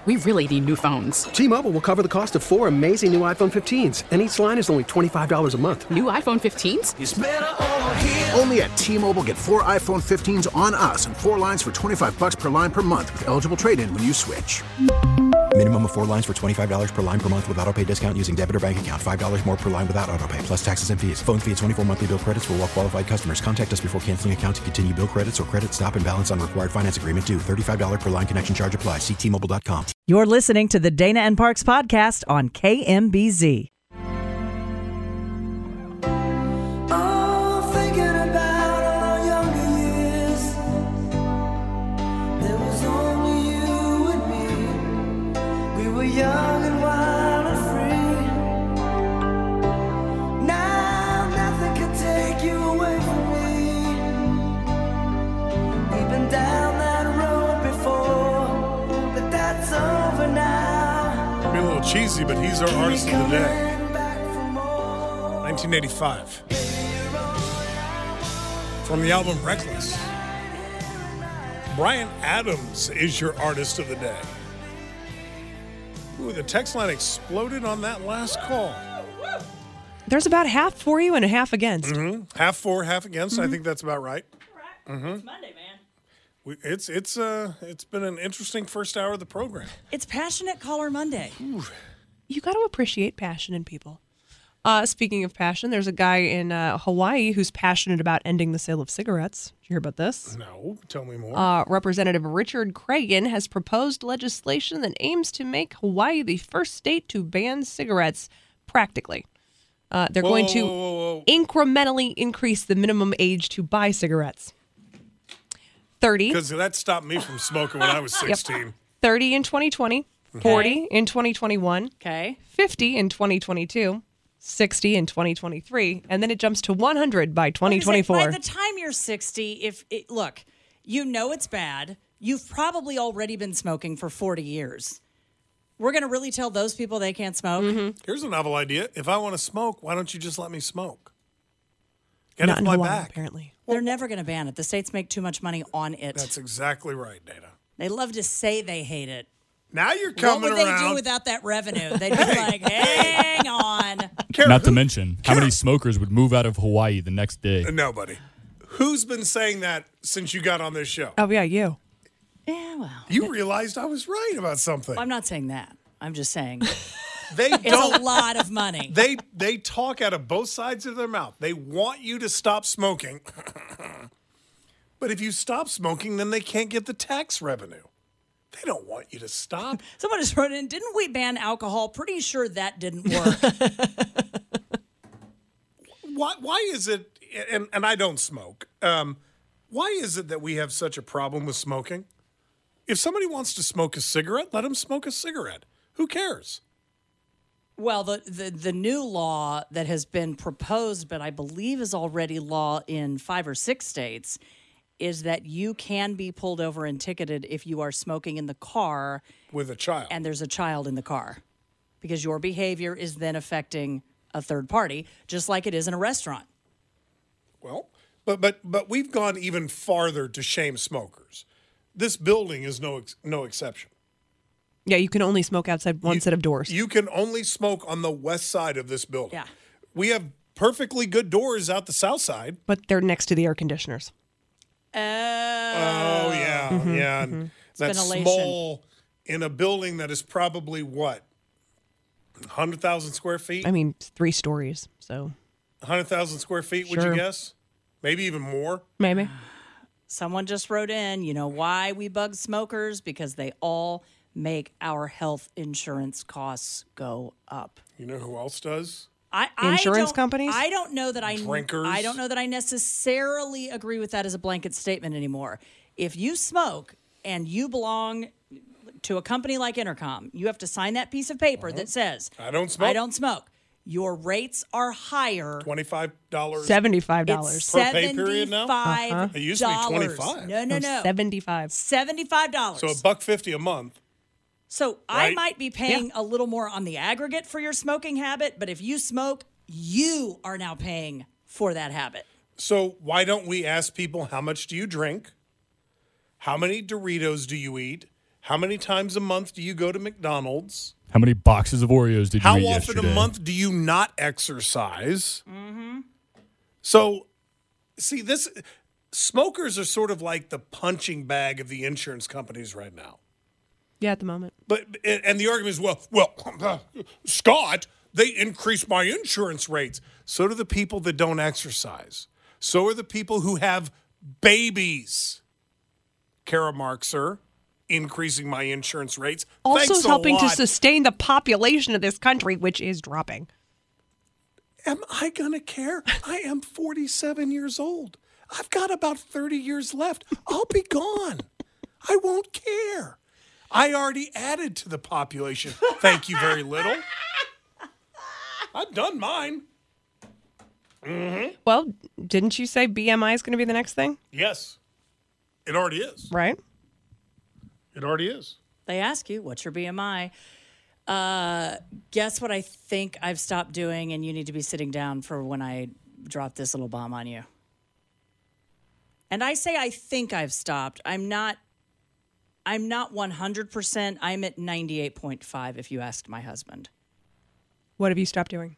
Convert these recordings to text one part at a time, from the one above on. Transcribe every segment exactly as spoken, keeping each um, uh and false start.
We really need new phones. T-Mobile will cover the cost of four amazing new iPhone fifteens, and each line is only twenty-five dollars a month. New iPhone fifteens? It's better over here. Only at T-Mobile, get four iPhone fifteens on us and four lines for twenty-five dollars per line per month with eligible trade-in when you switch. Minimum of four lines for twenty-five dollars per line per month with autopay discount using debit or bank account. five dollars more per line without autopay, plus taxes and fees. Phone fee at twenty-four monthly bill credits for well-qualified customers. Contact us before canceling account to continue bill credits or credit stop and balance on required finance agreement due. thirty-five dollars per line connection charge applies. See T Mobile dot com. You're listening to the Dana and Parks podcast on K M B Z. Oh, thinking about our younger years. There was only you and me. We were young and wild and free. Now nothing can take you away from me. We've been down that road before, but that's over now. Be a little cheesy, but he's our artist of the day. nineteen eighty-five. From the album Reckless. Bryan Adams is your artist of the day. Ooh, the text line exploded on that last call. There's about half for you and a half against. Mm-hmm. Half for, half against. Mm-hmm. I think that's about right. Correct. Mm-hmm. It's Monday, man. We, it's it's uh it's been an interesting first hour of the program. It's Passionate Caller Monday. Ooh. You got to appreciate passion in people. Uh, speaking of passion, there's a guy in uh, Hawaii who's passionate about ending the sale of cigarettes. Did you hear about this? No, tell me more. Uh, Representative Richard Cragen has proposed legislation that aims to make Hawaii the first state to ban cigarettes practically. Uh, they're Whoa, going whoa, to whoa, whoa, whoa. incrementally increase the minimum age to buy cigarettes. thirty. Because that stopped me from smoking when I was sixteen. Yep. thirty in twenty twenty, forty in twenty twenty-one, Okay. fifty in twenty twenty-two, sixty in twenty twenty-three, and then it jumps to one hundred by twenty twenty-four. By the time you're sixty, if it, look, you know it's bad. You've probably already been smoking for forty years. We're going to really tell those people they can't smoke? Mm-hmm. Here's a novel idea. If I want to smoke, why don't you just let me smoke? Get Not off in my Hawaii, back. apparently. They're never going to ban it. The states make too much money on it. That's exactly right, Dana. They love to say they hate it. Now you're coming What would around. they do without that revenue? They'd be like, hang on. Kara, Not to who- mention, how many smokers would move out of Hawaii the next day? Nobody. Who's been saying that since you got on this show? Oh, yeah, you. Yeah, well. You realized I was right about something. I'm not saying that. I'm just saying They it's don't. a lot of money. They they talk out of both sides of their mouth. They want you to stop smoking, but if you stop smoking, then they can't get the tax revenue. They don't want you to stop. Someone just wrote in, didn't we ban alcohol? Pretty sure that didn't work. Why why is it? And and I don't smoke. Um, why is it that we have such a problem with smoking? If somebody wants to smoke a cigarette, let them smoke a cigarette. Who cares? Well, the, the, the new law that has been proposed, but I believe is already law in five or six states, is that you can be pulled over and ticketed if you are smoking in the car With a child. and there's a child in the car, because your behavior is then affecting a third party, just like it is in a restaurant. Well, but but but we've gone even farther to shame smokers. This building is no ex- no exception. Yeah, you can only smoke outside one You- set of doors. You can only smoke on the west side of this building. Yeah. We have perfectly good doors out the south side. But they're next to the air conditioners. Oh, Oh, yeah, Mm-hmm, yeah. And that's Ventilation. small in a building that is probably what? one hundred thousand square feet? I mean, it's three stories, so one hundred thousand square feet, would you Sure. guess? Maybe even more? maybe. Someone just wrote in, you know why we bug smokers? Because they all make our health insurance costs go up. You know who else does? I, I Insurance don't- companies? I don't know that I Drinkers? I don't know that I necessarily agree with that as a blanket statement anymore. If you smoke and you belong to a company like Intercom, you have to sign that piece of paper that says I don't smoke. I don't smoke. Your rates are higher. twenty-five dollars. Seventy-five It's dollars. Per pay period now? seventy-five Uh-huh. It used to be twenty-five. No, no, no. Seventy-five. Seventy-five dollars. So a buck fifty a month. So I Right? might be paying a little more on the aggregate for your smoking habit, but if you smoke, you are now paying for that habit. So why don't we ask people, how much do you drink? How many Doritos do you eat? How many times a month do you go to McDonald's? How many boxes of Oreos did you How eat often yesterday? a month do you not exercise? Mm-hmm. So, see, this smokers are sort of like the punching bag of the insurance companies right now. Yeah, at the moment. But and the argument is, well, well, uh, Scott, they increase my insurance rates. So do the people that don't exercise. So are the people who have babies. Kara Markser, increasing my insurance rates. Also Thanks a helping to lot. sustain the population of this country, which is dropping. Am I going to care? I am forty-seven years old. I've got about thirty years left. I'll be gone. I won't care. I already added to the population. Thank you very little. I've done mine. Mm-hmm. Well, didn't you say B M I is going to be the next thing? Yes. It already is. Right? It already is. They ask you, what's your B M I? Uh, guess what I think I've stopped doing, and you need to be sitting down for when I drop this little bomb on you. And I say I think I've stopped. I'm not I'm not one hundred percent. I'm at ninety-eight point five if you asked my husband. What have you stopped doing?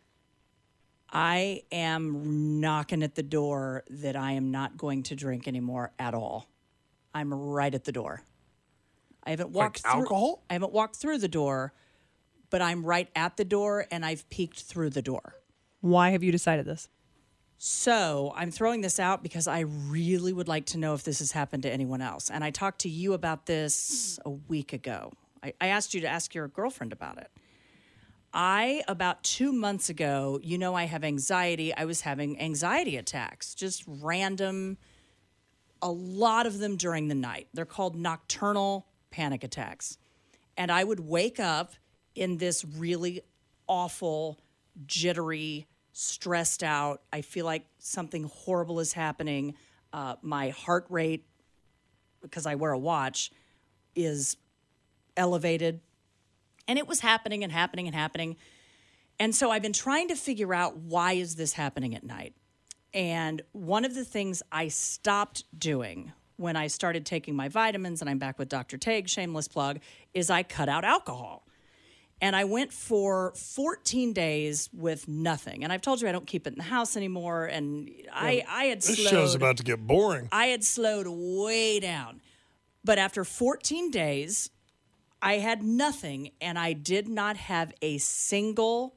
I am knocking at the door that I am not going to drink anymore at all. I'm right at the door. I haven't walked Like through alcohol? I haven't walked through the door, but I'm right at the door and I've peeked through the door. Why have you decided this? So I'm throwing this out because I really would like to know if this has happened to anyone else. And I talked to you about this a week ago. I, I asked you to ask your girlfriend about it. I, about two months ago, you know I have anxiety. I was having anxiety attacks, just random, a lot of them during the night. They're called nocturnal panic attacks. And I would wake up in this really awful, jittery, stressed out. I feel like something horrible is happening. Uh, my heart rate, because I wear a watch, is elevated. And it was happening and happening and happening. And so I've been trying to figure out, why is this happening at night? And one of the things I stopped doing when I started taking my vitamins, and I'm back with Doctor Tague, shameless plug, is I cut out alcohol. And I went for fourteen days with nothing. And I've told you I don't keep it in the house anymore. And I, I had This slowed. show's about to get boring. I had slowed way down. But after fourteen days, I had nothing. And I did not have a single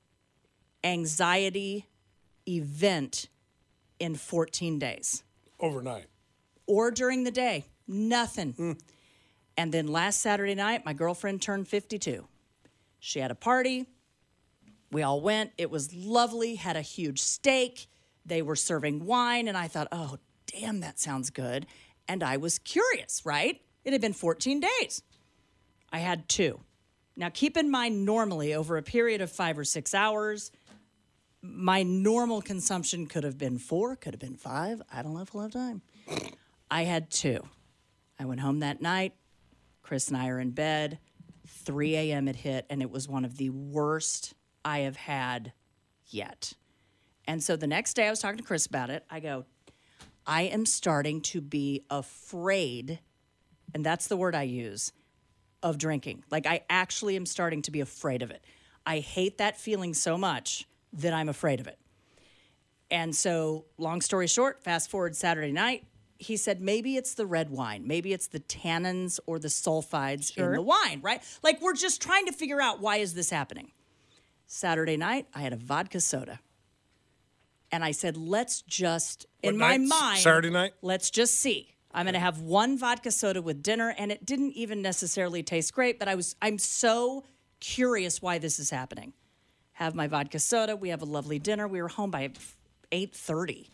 anxiety event in fourteen days. Overnight. Or during the day. Nothing. Mm. And then last Saturday night, my girlfriend turned fifty-two. She had a party. We all went. It was lovely. Had a huge steak. They were serving wine. And I thought, oh, damn, that sounds good. And I was curious, right? It had been fourteen days. I had two. Now, keep in mind, normally, over a period of five or six hours, my normal consumption could have been four, could have been five. I don't know if we'll have time. I had two. I went home that night. Chris and I are in bed. three a.m. it hit, and it was one of the worst I have had yet. And so the next day I was talking to Chris about it. I go, I am starting to be afraid, and that's the word I use, of drinking. Like, I actually am starting to be afraid of it. I hate that feeling so much that I'm afraid of it. And so, long story short, fast forward Saturday night, he said, maybe it's the red wine. Maybe it's the tannins or the sulfides Sure. in the wine, right? Like, we're just trying to figure out, why is this happening? Saturday night, I had a vodka soda. And I said, let's just, What in my night? mind, Saturday night? let's just see. I'm going to have one vodka soda with dinner, and it didn't even necessarily taste great, but I was, I'm so curious why this is happening. Have my vodka soda. We have a lovely dinner. We were home by eight thirty.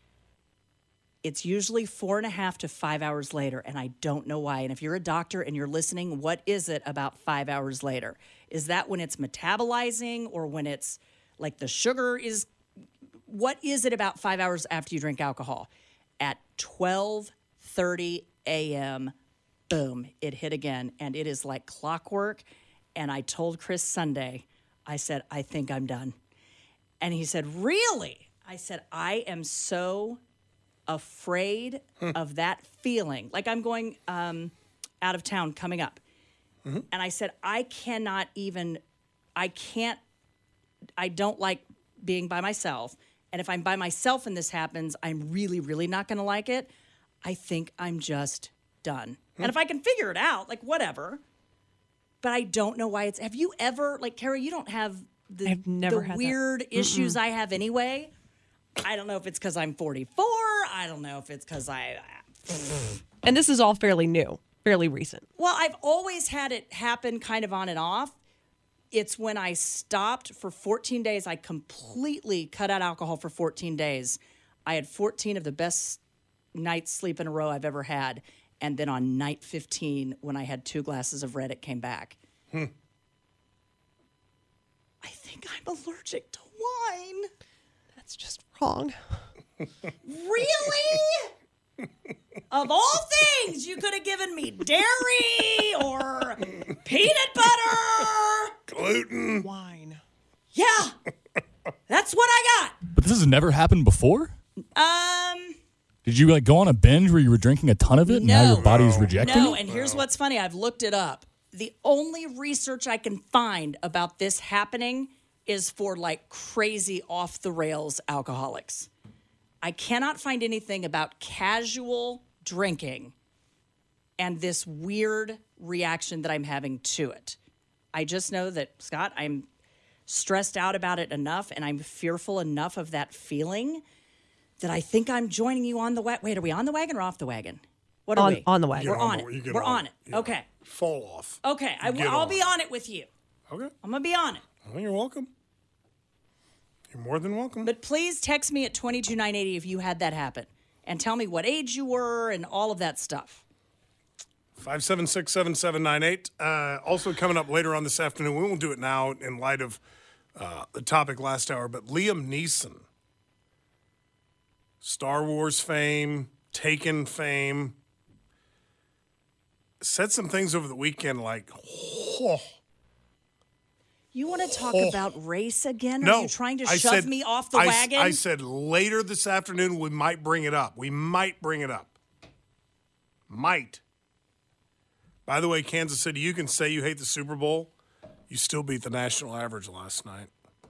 It's usually four and a half to five hours later, and I don't know why. And if you're a doctor and you're listening, what is it about five hours later? Is that when it's metabolizing, or when it's like the sugar is? What is it about five hours after you drink alcohol? At twelve thirty a.m., boom, it hit again, and it is like clockwork. And I told Chris Sunday, I said, I think I'm done. And he said, really? I said, I am so afraid of that feeling. Like, I'm going um, out of town coming up. Mm-hmm. And I said, I cannot even, I can't, I don't like being by myself. And if I'm by myself and this happens, I'm really, really not going to like it. I think I'm just done. Hmm. And if I can figure it out, like whatever. But I don't know why it's, have you ever, like, Carrie, you don't have the, I've never the had weird that. issues Mm-mm. I have anyway. I don't know if it's because I'm forty-four. I don't know if it's because I... And this is all fairly new, fairly recent. Well, I've always had it happen kind of on and off. It's when I stopped for fourteen days. I completely cut out alcohol for fourteen days. I had fourteen of the best nights sleep in a row I've ever had. And then on night fifteen, when I had two glasses of red, it came back. Hmm. I think I'm allergic to wine. That's just wrong. Really? Of all things, you could have given me dairy or peanut butter. Gluten. Wine. Yeah. That's what I got. But this has never happened before? Um, Did you like go on a binge where you were drinking a ton of it and now No. your body's rejecting no, it? and here's what's funny. I've looked it up. The only research I can find about this happening is for like crazy off the rails alcoholics. I cannot find anything about casual drinking and this weird reaction that I'm having to it. I just know that, Scott, I'm stressed out about it enough and I'm fearful enough of that feeling that I think I'm joining you on the wagon. Wait, are we on the wagon or off the wagon? What are On- we? on the wagon. We're Get on, on the- you it. get We're on on it. it. Yeah. Okay. Fall off. Okay. I, Get I'll on. be on it with you. Okay. I'm going to be on it. Well, you're welcome. You're more than welcome. But please text me at two two nine eight zero if you had that happen. And tell me what age you were and all of that stuff. five seven six, seven seven nine eight. Uh, also coming up later on this afternoon, we won't do it now in light of uh, the topic last hour, but Liam Neeson, Star Wars fame, Taken fame, said some things over the weekend like, oh. You want to talk Oh. about race again? Are No, you trying to I shove said- me off the I s- wagon? I said later this afternoon we might bring it up. We might bring it up. Might. By the way, Kansas City, you can say you hate the Super Bowl. You still beat the national average last night.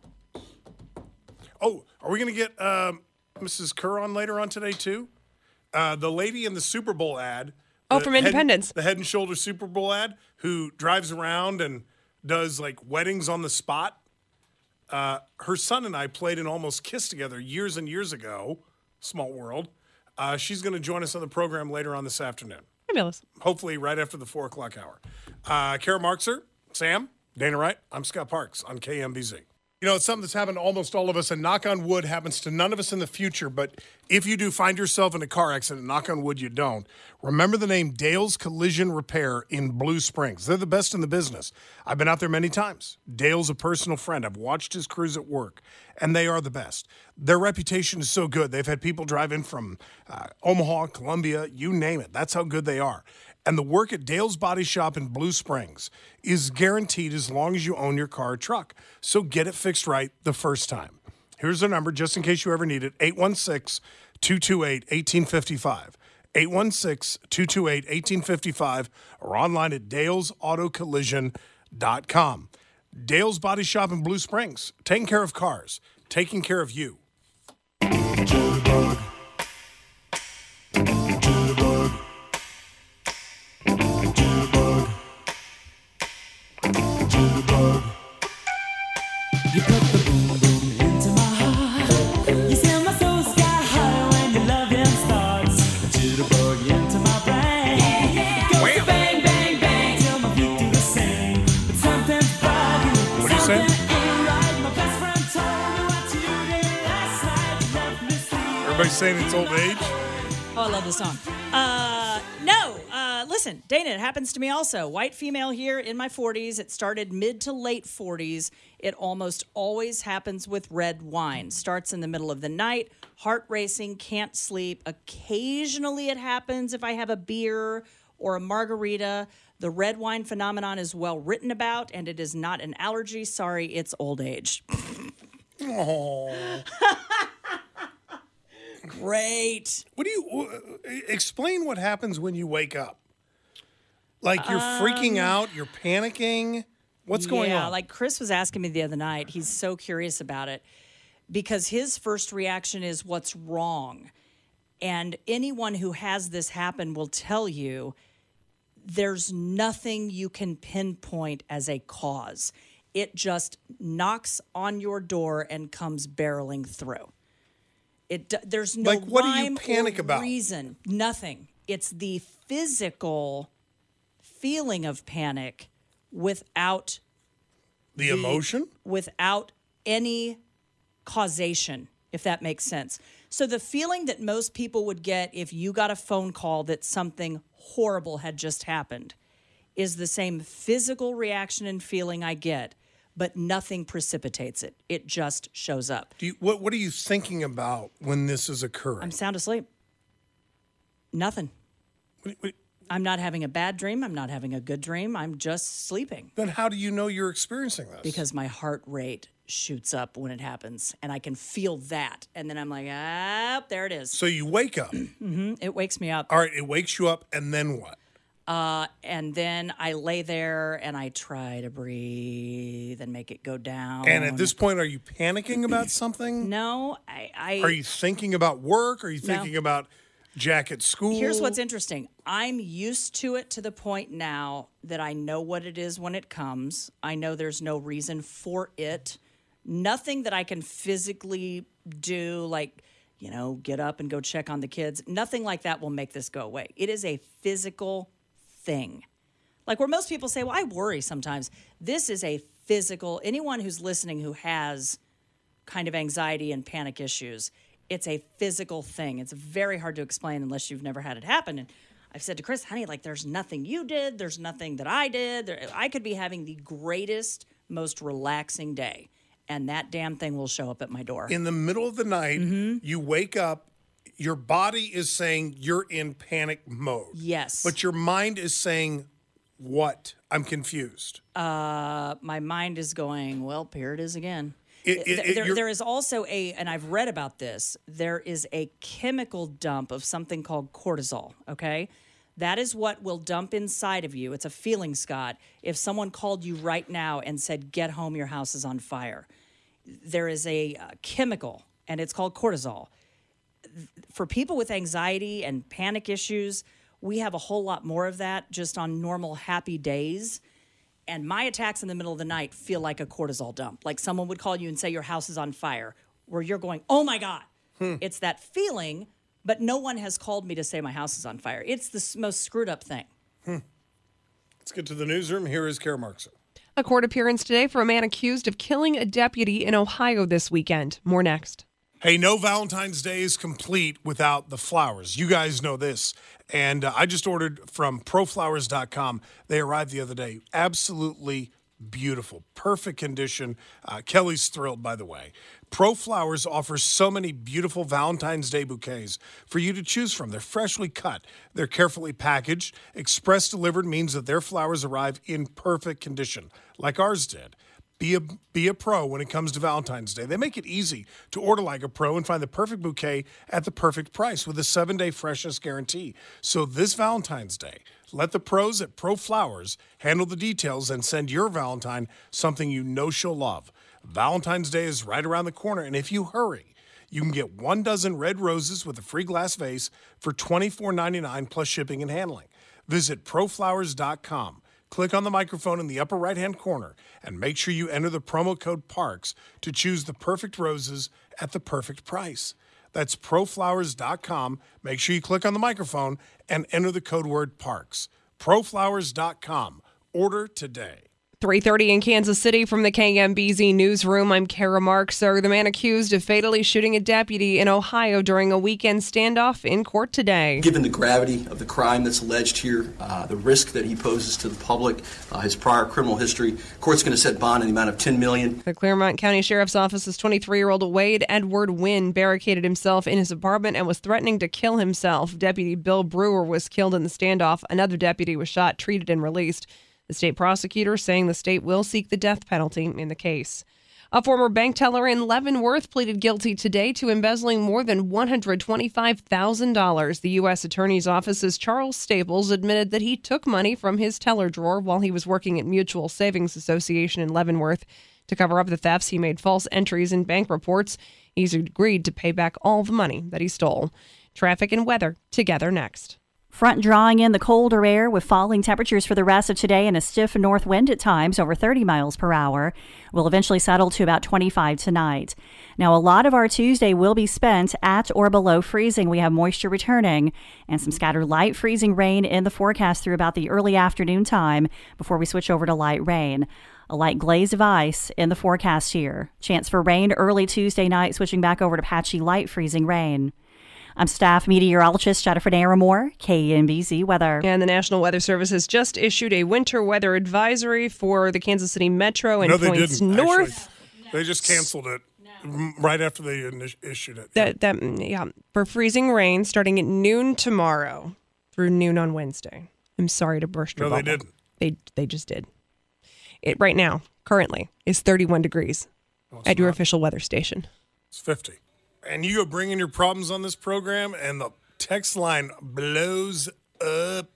Oh, are we going to get um, Missus Kerr on later on today, too? Uh, the lady in the Super Bowl ad. Oh, the from Head- Independence. the Head and Shoulders Super Bowl ad, who drives around and does like weddings on the spot. Uh, her son and I played and almost kissed together years and years ago. Small world. Uh, she's going to join us on the program later on this afternoon. Fabulous. Hopefully right after the four o'clock hour. Uh, Kara Markser, Sam, Dana Wright, I'm Scott Parks on K M B Z. You know, it's something that's happened to almost all of us, and knock on wood, happens to none of us in the future. But if you do find yourself in a car accident, knock on wood, you don't. Remember the name Dale's Collision Repair in Blue Springs. They're the best in the business. I've been out there many times. Dale's a personal friend. I've watched his crews at work, and they are the best. Their reputation is so good. They've had people drive in from uh, Omaha, Columbia, you name it. That's how good they are. And the work at Dale's Body Shop in Blue Springs is guaranteed as long as you own your car or truck. So get it fixed right the first time. Here's their number, just in case you ever need it, eight one six, two two eight, one eight five five. eight one six, two two eight, one eight five five or online at dales auto collision dot com. Dale's Body Shop in Blue Springs, taking care of cars, taking care of you. You put the boom boom into my heart. You send my soul sky high when your loving starts. Jitterbug into my brain. It goes to bang bang bang till my feet do the same. But something's bugging. What are you saying? Something ain't right. My best friend told me what you did last night. You left me sleeping. Everybody's saying it's old age. Oh, I love this song. Uh, no, uh, listen, Dana, it happens to me also. White female here in my forties. It started mid to late forties. It almost always happens with red wine. Starts in the middle of the night, heart racing, can't sleep. Occasionally it happens if I have a beer or a margarita. The red wine phenomenon is well written about, and it is not an allergy. Sorry, it's old age. Oh. Great. What do you uh, explain what happens when you wake up? Like you're freaking out, you're panicking. What's going yeah, on? like Chris was asking me the other night. He's so curious about it because his first reaction is what's wrong. And anyone who has this happen will tell you there's nothing you can pinpoint as a cause. It just knocks on your door and comes barreling through. It there's no Like, what do you rhyme panic or about? reason. Nothing. It's the physical feeling of panic without the emotion? without any causation, if that makes sense. So the feeling that most people would get if you got a phone call that something horrible had just happened is the same physical reaction and feeling I get, but nothing precipitates it. It just shows up. Do you, what, what are you thinking about when this is occurring? I'm sound asleep. Nothing. What- what- I'm not having a bad dream. I'm not having a good dream. I'm just sleeping. Then how do you know you're experiencing this? Because my heart rate shoots up when it happens, and I can feel that. And then I'm like, ah, there it is. So you wake up. hmm It wakes me up. All right, it wakes you up, and then what? Uh, and then I lay there and I try to breathe and make it go down. And at this point, are you panicking about something? No, I. I Are you thinking about work? Are you No. thinking about Jack at school? Here's what's interesting. I'm used to it to the point now that I know what it is when it comes. I know there's no reason for it. Nothing that I can physically do, like, you know, get up and go check on the kids. Nothing like that will make this go away. It is a physical thing. Like where most people say, well, I worry sometimes. This is a physical, anyone who's listening who has kind of anxiety and panic issues, it's a physical thing. It's very hard to explain unless you've never had it happen. And I've said to Chris, honey, like there's nothing you did. There's nothing that I did. There, I could be having the greatest, most relaxing day. And that damn thing will show up at my door. In the middle of the night, Mm-hmm. you wake up, your body is saying you're in panic mode. Yes. But your mind is saying, what? I'm confused. Uh, my mind is going, well, here it is again. It- it- it- there, you're- there is also a, and I've read about this, there is a chemical dump of something called cortisol, okay? That is what will dump inside of you. It's a feeling, Scott. If someone called you right now and said, get home, your house is on fire, there is a uh, chemical, and it's called cortisol. For people with anxiety and panic issues, we have a whole lot more of that just on normal happy days. And my attacks in the middle of the night feel like a cortisol dump. Like someone would call you and say your house is on fire, where you're going, oh my God. Hmm. It's that feeling, but no one has called me to say my house is on fire. It's the s- most screwed up thing. Hmm. Let's get to the newsroom. Here is Kara Markson. A court appearance today for a man accused of killing a deputy in Ohio this weekend. More next. Hey, no Valentine's Day is complete without the flowers. You guys know this. And uh, I just ordered from pro flowers dot com. They arrived the other day. Absolutely beautiful. Perfect condition. Uh, Kelly's thrilled, by the way. ProFlowers offers so many beautiful Valentine's Day bouquets for you to choose from. They're freshly cut. They're carefully packaged. Express delivered means that their flowers arrive in perfect condition, like ours did. Be a, be a pro when it comes to Valentine's Day. They make it easy to order like a pro and find the perfect bouquet at the perfect price with a seven-day freshness guarantee. So this Valentine's Day, let the pros at ProFlowers handle the details and send your Valentine something you know she'll love. Valentine's Day is right around the corner, and if you hurry, you can get one dozen red roses with a free glass vase for twenty-four ninety-nine plus shipping and handling. Visit pro flowers dot com. Click on the microphone in the upper right-hand corner and make sure you enter the promo code PARKS to choose the perfect roses at the perfect price. That's pro flowers dot com. Make sure you click on the microphone and enter the code word PARKS. pro flowers dot com. Order today. three thirty in Kansas City from the K M B Z newsroom. I'm Kara Markser. The man accused of fatally shooting a deputy in Ohio during a weekend standoff in court today. Given the gravity of the crime that's alleged here, uh, the risk that he poses to the public, uh, his prior criminal history, court's going to set bond in the amount of ten million dollars. The Claremont County Sheriff's Office's twenty-three-year-old Wade Edward Wynn barricaded himself in his apartment and was threatening to kill himself. Deputy Bill Brewer was killed in the standoff. Another deputy was shot, treated, and released. The state prosecutor saying the state will seek the death penalty in the case. A former bank teller in Leavenworth pleaded guilty today to embezzling more than one hundred twenty-five thousand dollars. The U S Attorney's Office's Charles Staples admitted that he took money from his teller drawer while he was working at Mutual Savings Association in Leavenworth. To cover up the thefts, he made false entries in bank reports. He's agreed to pay back all the money that he stole. Traffic and weather together next. Front drawing in the colder air with falling temperatures for the rest of today and a stiff north wind at times over thirty miles per hour. Will eventually settle to about twenty-five tonight. Now, a lot of our Tuesday will be spent at or below freezing. We have moisture returning and some scattered light freezing rain in the forecast through about the early afternoon time before we switch over to light rain. A light glaze of ice in the forecast here. Chance for rain early Tuesday night, switching back over to patchy light freezing rain. I'm staff meteorologist Jennifer Naramore, K N B Z Weather. And the National Weather Service has just issued a winter weather advisory for the Kansas City Metro and no, they points didn't, north. Actually. They just canceled it no. right after they init- issued it. That that yeah, for freezing rain starting at noon tomorrow through noon on Wednesday. I'm sorry to burst your No, bubble. they didn't. They they just did. It right now, currently, is thirty-one degrees no, at your not. official weather station. It's fifty. And you go bringing your problems on this program, and the text line blows up.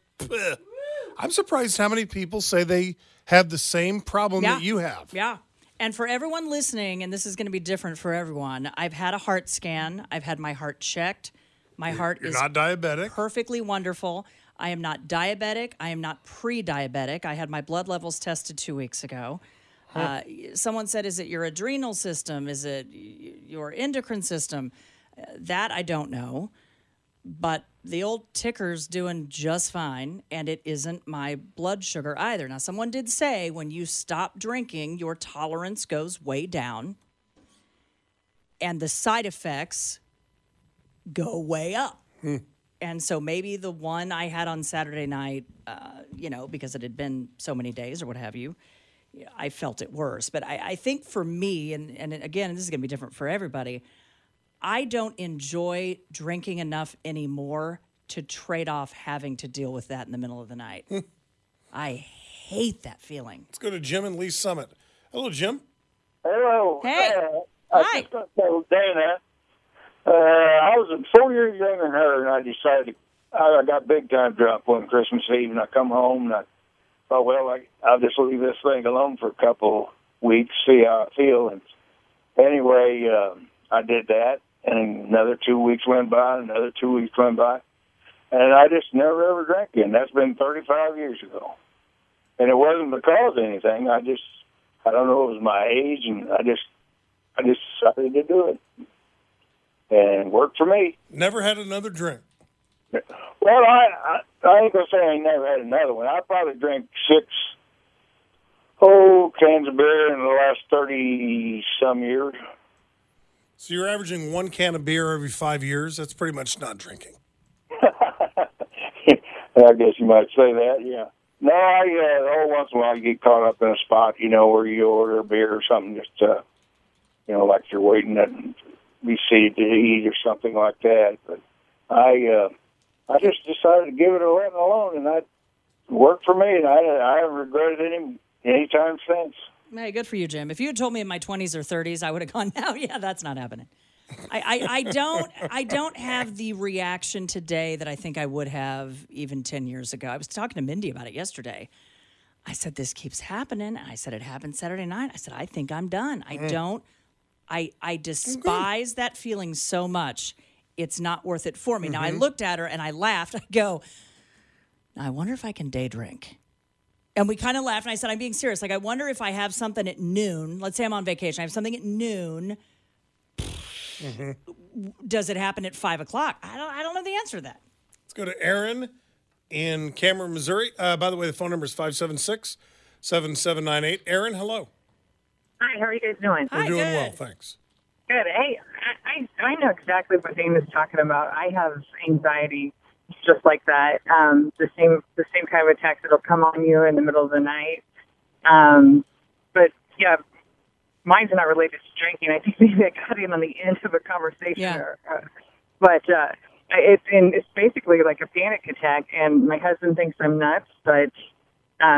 I'm surprised how many people say they have the same problem Yeah. that you have. Yeah. And for everyone listening, and this is going to be different for everyone, I've had a heart scan. I've had my heart checked. My You're, heart you're is not diabetic. perfectly wonderful. I am not diabetic. I am not pre-diabetic. I had my blood levels tested two weeks ago. Uh, someone said, is it your adrenal system? Is it y- your endocrine system? Uh, that I don't know. But the old ticker's doing just fine, and it isn't my blood sugar either. Now, someone did say when you stop drinking, your tolerance goes way down, and the side effects go way up. Hmm. And so maybe the one I had on Saturday night, uh, you know, because it had been so many days or what have you, I felt it worse. But I, I think for me, and, and again, this is going to be different for everybody, I don't enjoy drinking enough anymore to trade off having to deal with that in the middle of the night. I hate that feeling. Let's go to Jim and Lee Summit. Hello, Jim. Hello. Hey. Uh, I Hi. just got to tell Dana, uh, I was four years younger than her, and I decided I got big time drunk one Christmas Eve, and I come home, and I thought, well, I, I'll just leave this thing alone for a couple weeks, see how I feel. And anyway, um, I did that, and another two weeks went by, and another two weeks went by, and I just never ever drank again. That's been thirty-five years ago, and it wasn't because of anything. I just, I don't know, it was my age, and I just, I just decided to do it, and it worked for me. Never had another drink. Well, I, I I ain't gonna say I ain't never had another one. I probably drank six oh cans of beer in the last thirty some years. So you're averaging one can of beer every five years. That's pretty much not drinking. I guess you might say that. Yeah. No, I uh, every once in a while you get caught up in a spot, you know, where you order a beer or something, just uh, you know, like you're waiting to be seated to eat or something like that. But I. Uh, I just decided to give it a let alone, and that worked for me, and I, I haven't regretted it any, any time since. Hey, good for you, Jim. If you had told me in my twenties or thirties, I would have gone, no, yeah, that's not happening. I, I, I don't I don't have the reaction today that I think I would have even ten years ago. I was talking to Mindy about it yesterday. I said, this keeps happening. I said, it happened Saturday night. I said, I think I'm done. I don't, I, I despise that feeling so much. It's not worth it for me. Mm-hmm. Now, I looked at her and I laughed. I go, I wonder if I can day drink. And we kind of laughed, and I said, I'm being serious. Like, I wonder if I have something at noon. Let's say I'm on vacation. I have something at noon. Mm-hmm. Does it happen at five o'clock? I don't I don't know the answer to that. Let's go to Aaron in Cameron, Missouri. Uh, by the way, the phone number is five seven six, seven seven nine eight. Aaron, hello. Hi, how are you guys doing? We're Hi, doing good. well, thanks. Good. Hey, I, I I know exactly what Dana's talking about. I have anxiety just like that. Um, the same the same kind of attack that'll come on you in the middle of the night. Um, but yeah, mine's not related to drinking. I think maybe I got in on the end of a conversation. Yeah. Or, uh, but uh, it's in, it's basically like a panic attack, and my husband thinks I'm nuts, but um,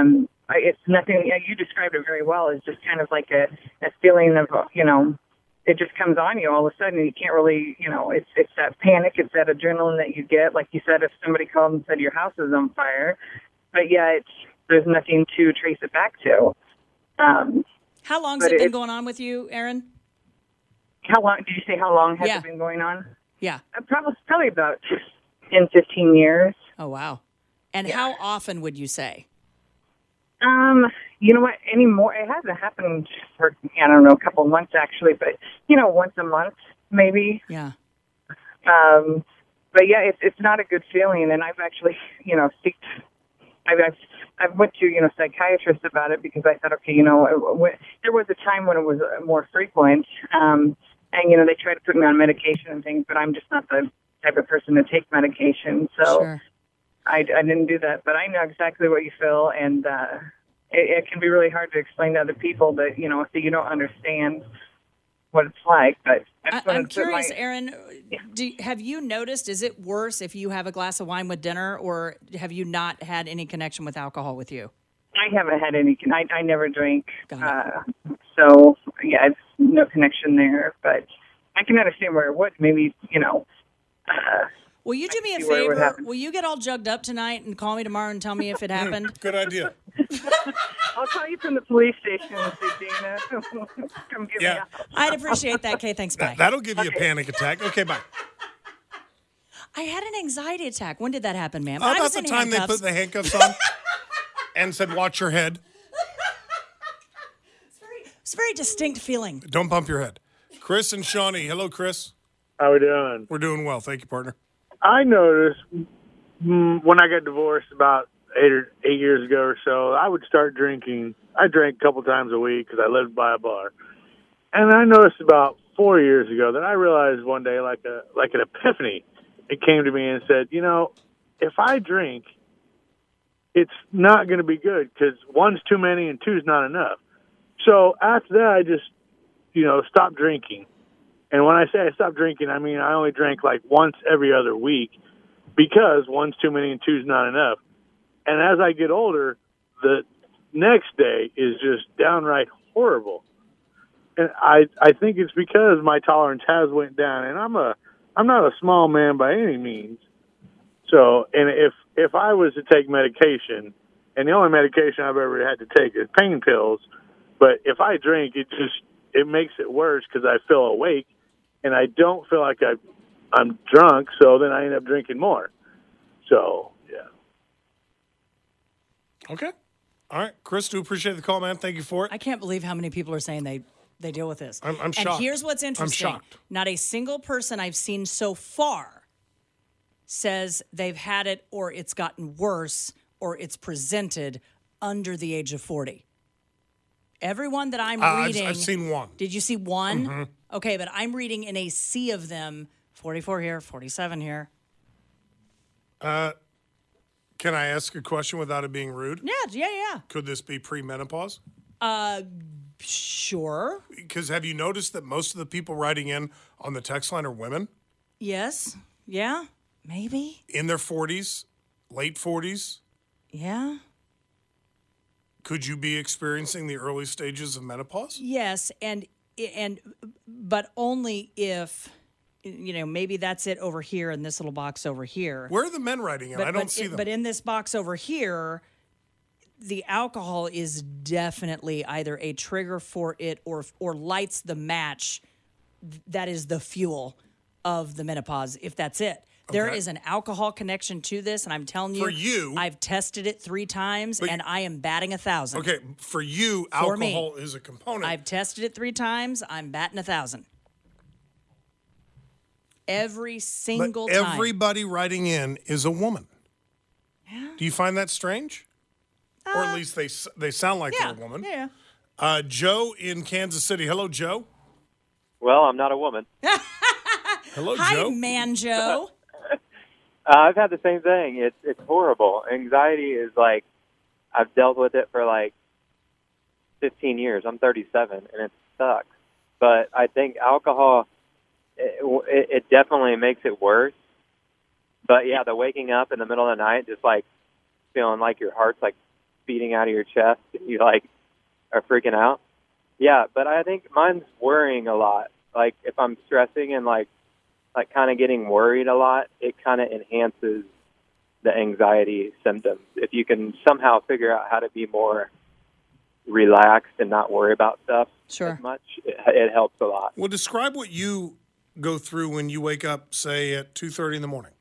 I, it's nothing. Yeah, you described it very well. It's just kind of like a, a feeling of, you know, it just comes on you all of a sudden. And you can't really, you know, it's it's that panic, it's that adrenaline that you get. Like you said, if somebody called and said your house is on fire, but yeah, it's there's nothing to trace it back to. Um, How long has but it been it- going on with you, Aaron? How long? Did you say how long has Yeah. it been going on? Yeah. Uh, probably probably about ten, fifteen years. Oh, wow. And how often would you say? Um, you know what? Anymore, it hasn't happened for I don't know a couple of months actually, but you know, once a month maybe. Yeah. Um, but yeah, it's it's not a good feeling, and I've actually you know seeked. I've I've I've went to you know psychiatrists about it because I thought, okay, you know, it, when, there was a time when it was uh, more frequent, um, and you know they tried to put me on medication and things, but I'm just not the type of person to take medication, so. Sure. I, I didn't do that, but I know exactly what you feel, and uh, it, it can be really hard to explain to other people that, you know, if you don't understand what it's like. But I I, just wanted I'm to put curious, my- Aaron, do, have you noticed, is it worse if you have a glass of wine with dinner, or have you not had any connection with alcohol with you? I haven't had any, I, I never drink, uh, so, yeah, it's no connection there, but I can understand where it would. Maybe, you know, uh, Will you do me a see where it would favor? happen. Will you get all jugged up tonight and call me tomorrow and tell me if it happened? Good idea. I'll call you from the police station and say, Dana, come get me Yeah. out. I'd appreciate that, Kay. Thanks, bye. That, that'll give you a panic attack. Okay, bye. I had an anxiety attack. When did that happen, ma'am? How I about was the in time they handcuffs. put the handcuffs on and said, watch your head? It's a very distinct feeling. Don't bump your head. Chris and Shawnee. Hello, Chris. How we doing? We're doing well. Thank you, partner. I noticed mm, when I got divorced about eight or eight years ago or so, I would start drinking. I drank a couple times a week because I lived by a bar. And I noticed about four years ago that I realized one day, like a like an epiphany, it came to me and said, you know, if I drink, it's not going to be good because one's too many and two's not enough. So after that, I just, you know, stopped drinking. And when I say I stopped drinking, I mean I only drank like once every other week because one's too many and two's not enough. And as I get older, the next day is just downright horrible. And I I think it's because my tolerance has went down, and I'm a I'm not a small man by any means. So, and if if I was to take medication, and the only medication I've ever had to take is pain pills, but if I drink, it just it makes it worse because I feel awake. And I don't feel like I, I'm drunk, so then I end up drinking more. So, yeah. Okay. All right. Chris, do appreciate the call, man. Thank you for it. I can't believe how many people are saying they, they deal with this. I'm, I'm and shocked. here's what's interesting. I'm shocked. Not a single person I've seen so far says they've had it or it's gotten worse or it's presented under the age of forty. Everyone that I'm Uh, I've- reading. I've seen one. Did you see one? Mhm. Okay, but I'm reading in a sea of them. forty-four here, forty-seven here. Uh, can I ask a question without it being rude? Yeah, yeah, yeah. Could this be premenopause? Uh, sure. Because have you noticed that most of the people writing in on the text line are women Yes. Yeah. Maybe. in their forties, late forties? Yeah. Could you be experiencing the early stages of menopause? Yes, and and but only if you know maybe that's it over here in this little box over here. Where are the men writing in? But, I don't but, see them. But in this box over here, the alcohol is definitely either a trigger for it or or lights the match that is the fuel of the menopause. If that's it. There Okay. is an alcohol connection to this, and I'm telling you, For you- I've tested it three times, But- and I am batting a thousand. Okay, for you, For me. alcohol is a component. I've tested it three times. I'm batting a thousand. Every single but time. everybody writing in is a woman. Do you find that strange? or at least they s- they sound like yeah, they're a woman. Yeah. Uh, Joe in Kansas City. Hello, Joe. Well, I'm not a woman. Hello, Hi, Joe. man, Joe. Uh, I've had the same thing. It's it's horrible. Anxiety is like I've dealt with it for like fifteen years. I'm thirty-seven, and it sucks. But I think alcohol, it, it, it definitely makes it worse. But yeah, the waking up in the middle of the night, just like feeling like your heart's like beating out of your chest and you like are freaking out. Yeah, but I think mine's worrying a lot. Like if I'm stressing and like like kind of getting worried a lot, it kind of enhances the anxiety symptoms. If you can somehow figure out how to be more relaxed and not worry about stuff sure. as much, it, it helps a lot. Well, describe what you go through when you wake up, say, at two thirty in the morning.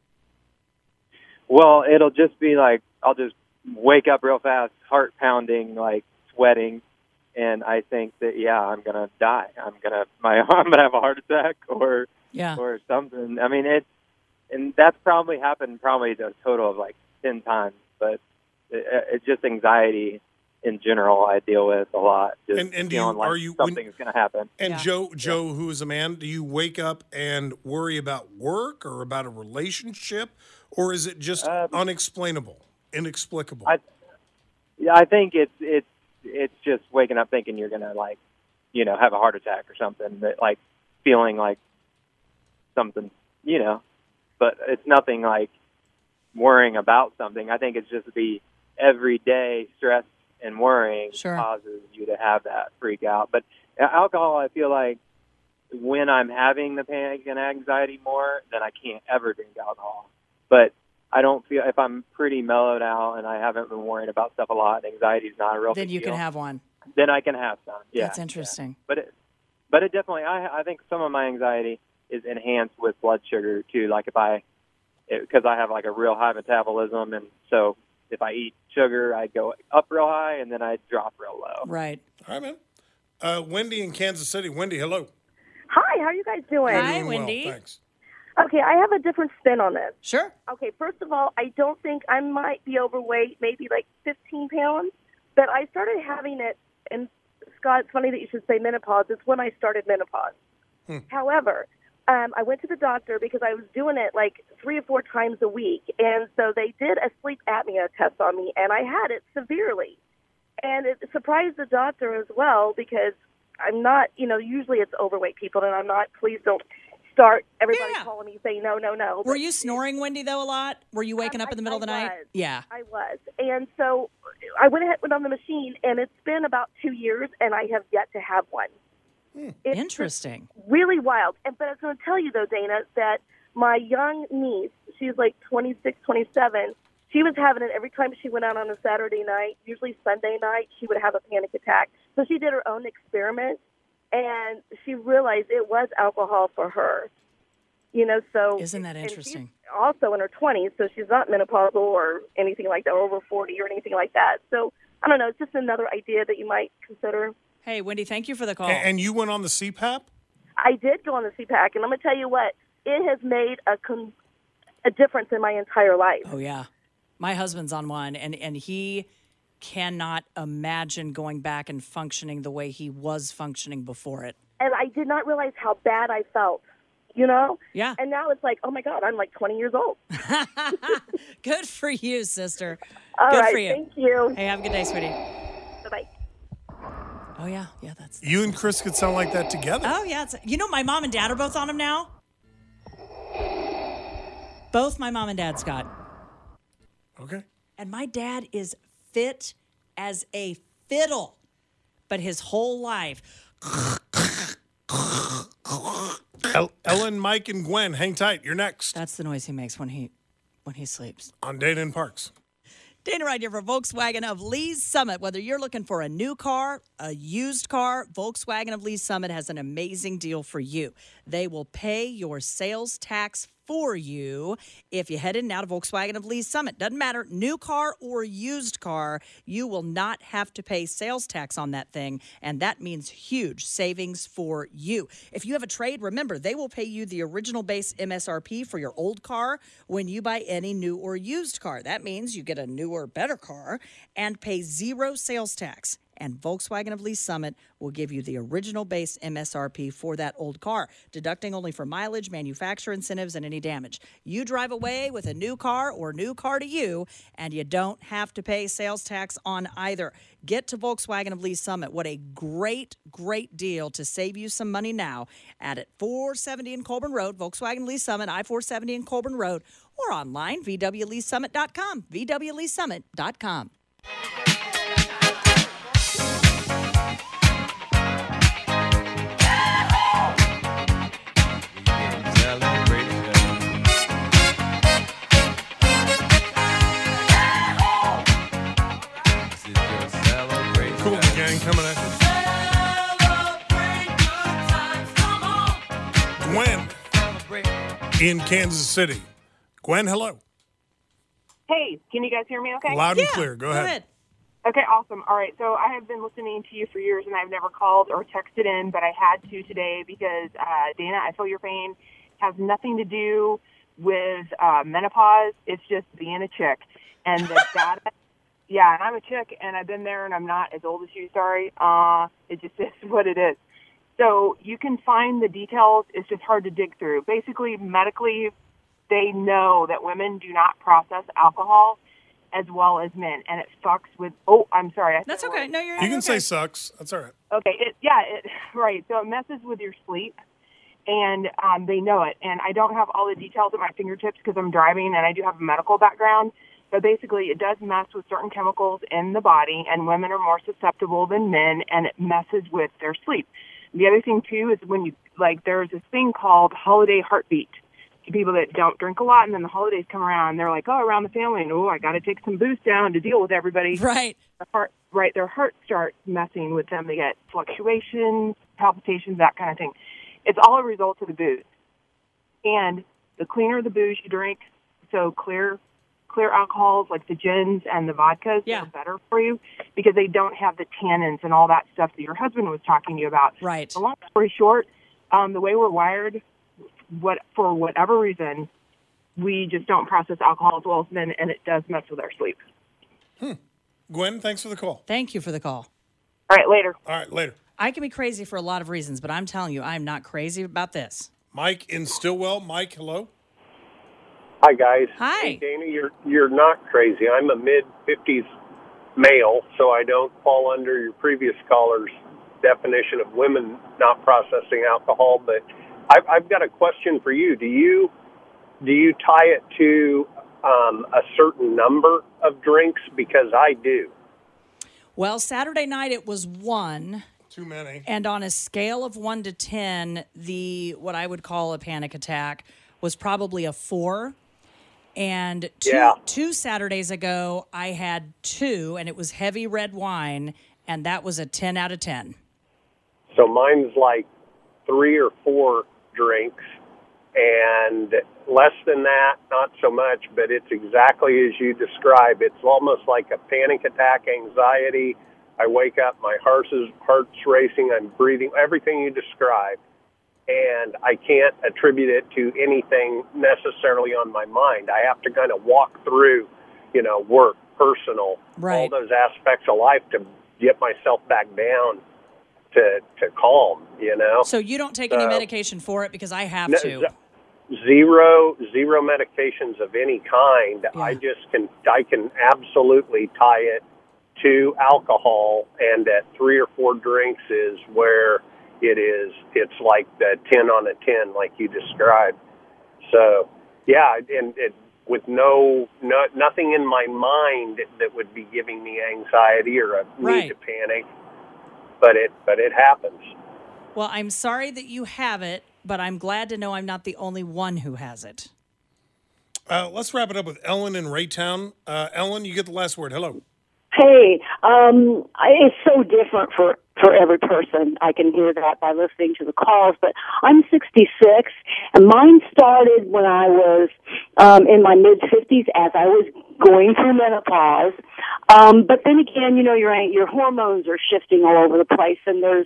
Well, it'll just be like, I'll just wake up real fast, heart pounding, like sweating, and I think that, yeah, I'm going to die. I'm going to, my, I'm going to have a heart attack or, yeah. or something. I mean, it, and that's probably happened probably a total of like ten times, but it, it's just anxiety in general I deal with a lot. Just And, and do you, feeling like are you something's going to happen. And Yeah. Joe, Joe, who is a man, do you wake up and worry about work or about a relationship, or is it just unexplainable, inexplicable? I, yeah, I think it's it's it's just waking up thinking you're going to like, you know, have a heart attack or something. That like feeling like something, you know, but it's nothing like worrying about something. I think it's just the everyday stress and worrying Sure. causes you to have that freak out. But alcohol, I feel like when I'm having the panic and anxiety more, then I can't ever drink alcohol. But I don't feel, if I'm pretty mellowed out and I haven't been worrying about stuff a lot, anxiety's not a real Then big you deal, can have one. then I can have some. Yeah, That's interesting. but it, but it definitely, I I think some of my anxiety is enhanced with blood sugar too. Like if I, because I have like a real high metabolism, and so if I eat sugar, I go up real high and then I drop real low. Right. All right, man. Uh, Wendy in Kansas City. Wendy, hello. Hi, how are you guys doing? Doing well, thanks. Okay, I have a different spin on this. Sure. Okay, first of all, I don't think I might be overweight, maybe like fifteen pounds, but I started having it, and Scott, it's funny that you should say menopause. It's when I started menopause. Hmm. However, um, I went to the doctor because I was doing it like three or four times a week, and so they did a sleep apnea test on me, and I had it severely. And it surprised the doctor as well because I'm not, you know, usually it's overweight people, and I'm not, please don't start everybody calling me saying no, no, no. Were But you snoring, Wendy, though, a lot? Were you waking Um, up in the middle I- of the I night? was. Yeah. I was. And so I went ahead went on the machine, and it's been about two years, and I have yet to have one. It's Interesting. really wild. And But I was going to tell you, though, Dana, that my young niece, she's like twenty-six, twenty-seven, she was having it every time she went out on a Saturday night, usually Sunday night, she would have a panic attack. So she did her own experiment, and she realized it was alcohol for her. You know, so Isn't that and she's interesting? also in her twenties, so she's not menopausal or anything like that, or over forty or anything like that. So I don't know. It's just another idea that you might consider. Hey, Wendy, thank you for the call. A- And you went on the C PAP? I did go on the C PAC, and I'm going to tell you what, it has made a con- a difference in my entire life. Oh, yeah. My husband's on one, and, and he cannot imagine going back and functioning the way he was functioning before it. And I did not realize how bad I felt, you know? Yeah. And now it's like, oh, my God, I'm like twenty years old. Good for you, sister. All Good right, for you. thank you. Hey, have a good day, sweetie. Bye-bye. Oh, yeah. Yeah, that's... You and Chris could sound like that together. Oh, yeah. It's, you know, my mom and dad are both on them now. Both my mom and dad, Scott. Okay. And my dad is fit as a fiddle, but his whole life. El- Ellen, Mike, and Gwen, hang tight. You're next. That's the noise he makes when he when he sleeps. On Dana and Parks. Dana right here for Volkswagen of Lee's Summit. Whether you're looking for a new car, a used car, Volkswagen of Lee's Summit has an amazing deal for you. They will pay your sales tax for you if you head in now to Volkswagen of Lee's Summit. Doesn't matter, new car or used car, you will not have to pay sales tax on that thing, and that means huge savings for you. If you have a trade, remember, they will pay you the original base M S R P for your old car when you buy any new or used car. That means you get a newer, better car and pay zero sales tax. And Volkswagen of Lee's Summit will give you the original base M S R P for that old car, deducting only for mileage, manufacturer incentives, and any damage. You drive away with a new car or new car to you, and you don't have to pay sales tax on either. Get to Volkswagen of Lee's Summit. What a great, great deal to save you some money now at it four seventy in Colburn Road, Volkswagen Lee's Summit, I four seventy in Colburn Road, or online, v w lee summit dot com, v w lee summit dot com. in Kansas City. Gwen, hello. Hey, can you guys hear me okay? Loud and clear. Go, ahead. Okay, awesome. All right, so I have been listening to you for years, and I've never called or texted in, but I had to today because, uh, Dana, I feel your pain. It has nothing to do with uh, menopause. It's just being a chick. And the data, yeah, and I'm a chick, and I've been there, and I'm not as old as you, sorry. Uh, it just is what it is. So you can find the details. It's just hard to dig through. Basically, medically, they know that women do not process alcohol as well as men, and it fucks with. Oh, I'm sorry. I That's okay. No, you're. You can okay. say sucks. That's all right. Okay. It, yeah. It, right. So it messes with your sleep, and um, they know it. And I don't have all the details at my fingertips because I'm driving, and I do have a medical background. But basically, it does mess with certain chemicals in the body, and women are more susceptible than men, and it messes with their sleep. The other thing too is when you like, there's this thing called holiday heartbeat. To people that don't drink a lot, and then the holidays come around, they're like, oh, around the family, and oh, I got to take some booze down to deal with everybody. Right. Their heart, right. Their heart starts messing with them. They get fluctuations, palpitations, that kind of thing. It's all a result of the booze. And the cleaner the booze you drink, so clear, clear alcohols like the gins and the vodkas, yeah. are better for you because they don't have the tannins and all that stuff that your husband was talking to you about. Right. The long story short, um, the way we're wired, what for whatever reason, we just don't process alcohol as well as men, and it does mess with our sleep. Hmm. Gwen, thanks for the call. Thank you for the call. All right, later. All right, later. I can be crazy for a lot of reasons, but I'm telling you, I'm not crazy about this. Mike in Stillwell. Mike, hello. Hi, guys. Hi. Hey, Dana, you're you're not crazy. I'm a mid fifties male, so I don't fall under your previous caller's definition of women not processing alcohol, but I've, I've got a question for you. Do you do you tie it to um, a certain number of drinks? Because I do. Well, Saturday night it was one. Too many. And on a scale of one to ten, the what I would call a panic attack was probably a four. And two, yeah. two Saturdays ago, I had two, and it was heavy red wine, and that was a ten out of ten. So mine's like three or four drinks, and less than that, not so much, but it's exactly as you describe. It's almost like a panic attack, anxiety. I wake up, my heart is, heart's racing, I'm breathing, everything you described, and I can't attribute it to anything necessarily on my mind. I have to kind of walk through, you know, work, personal, right. all those aspects of life to get myself back down to to calm, you know. So you don't take so, any medication for it because I have no, to. Zero, zero medications of any kind. Yeah. I just can, I can absolutely tie it to alcohol, and at three or four drinks is where it is. It's like the ten on a ten, like you described. So, yeah, and it, with no, no nothing in my mind that would be giving me anxiety or a right. need to panic. But it, but it happens. Well, I'm sorry that you have it, but I'm glad to know I'm not the only one who has it. Uh, let's wrap it up with Ellen in Raytown. Uh, Ellen, you get the last word. Hello. Hey, um, it's so different for, for every person. I can hear that by listening to the calls, but I'm sixty-six, and mine started when I was um, in my mid-fifties as I was going through menopause. Um, but then again, you know, your your hormones are shifting all over the place, and there's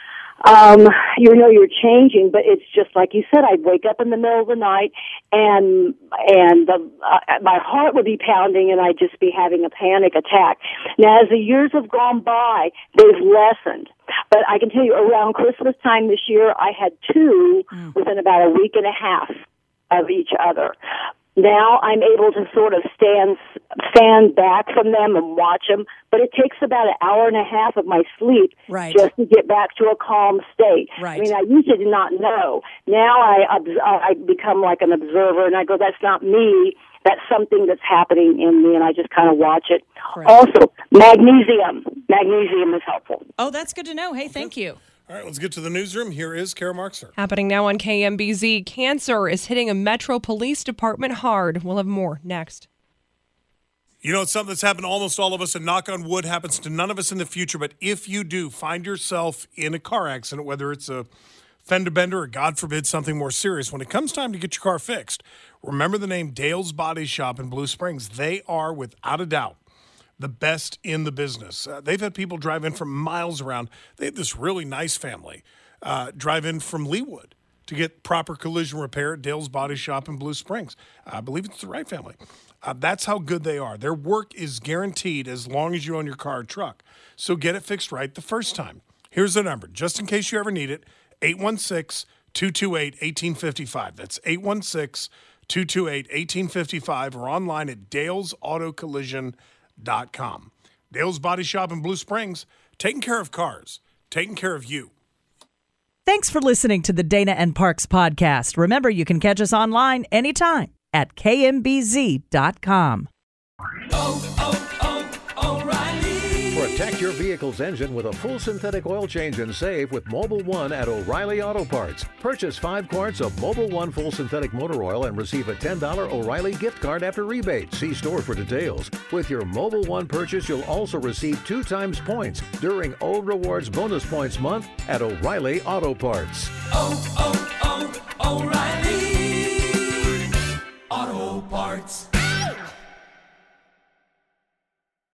Um, you know, you're changing, but it's just like you said, I'd wake up in the middle of the night and, and the, uh, my heart would be pounding and I'd just be having a panic attack. Now, as the years have gone by, they've lessened. But I can tell you, around Christmas time this year, I had two mm. within about a week and a half of each other. Now I'm able to sort of stand, stand back from them and watch them, but it takes about an hour and a half of my sleep right. just to get back to a calm state. Right. I mean, I used to not know. Now I, I become like an observer, and I go, that's not me. That's something that's happening in me, and I just kind of watch it. Correct. Also, magnesium. Magnesium is helpful. Oh, that's good to know. Hey, thank you. All right, let's get to the newsroom. Here is Kara Markser. Happening now on K M B Z. Cancer is hitting a Metro Police Department hard. We'll have more next. You know, it's something that's happened to almost all of us, and knock on wood, happens to none of us in the future. But if you do find yourself in a car accident, whether it's a fender bender, or God forbid something more serious, when it comes time to get your car fixed, remember the name Dale's Body Shop in Blue Springs. They are, without a doubt, the best in the business. Uh, they've had people drive in from miles around. They had this really nice family uh, drive in from Leawood to get proper collision repair at Dale's Body Shop in Blue Springs. I believe it's the right family. Uh, that's how good they are. Their work is guaranteed as long as you own your car or truck. So get it fixed right the first time. Here's the number, just in case you ever need it, eight one six, two two eight, one eight five five. That's eight one six, two two eight, one eight five five or online at dales auto collision dot com. Dale's Body Shop in Blue Springs, taking care of cars, taking care of you. Thanks for listening to the Dana and Parks podcast. Remember, you can catch us online anytime at K M B Z dot com. Protect your vehicle's engine with a full synthetic oil change and save with Mobil one at O'Reilly Auto Parts. Purchase five quarts of Mobil one full synthetic motor oil and receive a ten dollars O'Reilly gift card after rebate. See store for details. With your Mobil one purchase, you'll also receive two times points during O Rewards Bonus Points Month at O'Reilly Auto Parts. Oh, oh, oh, O'Reilly.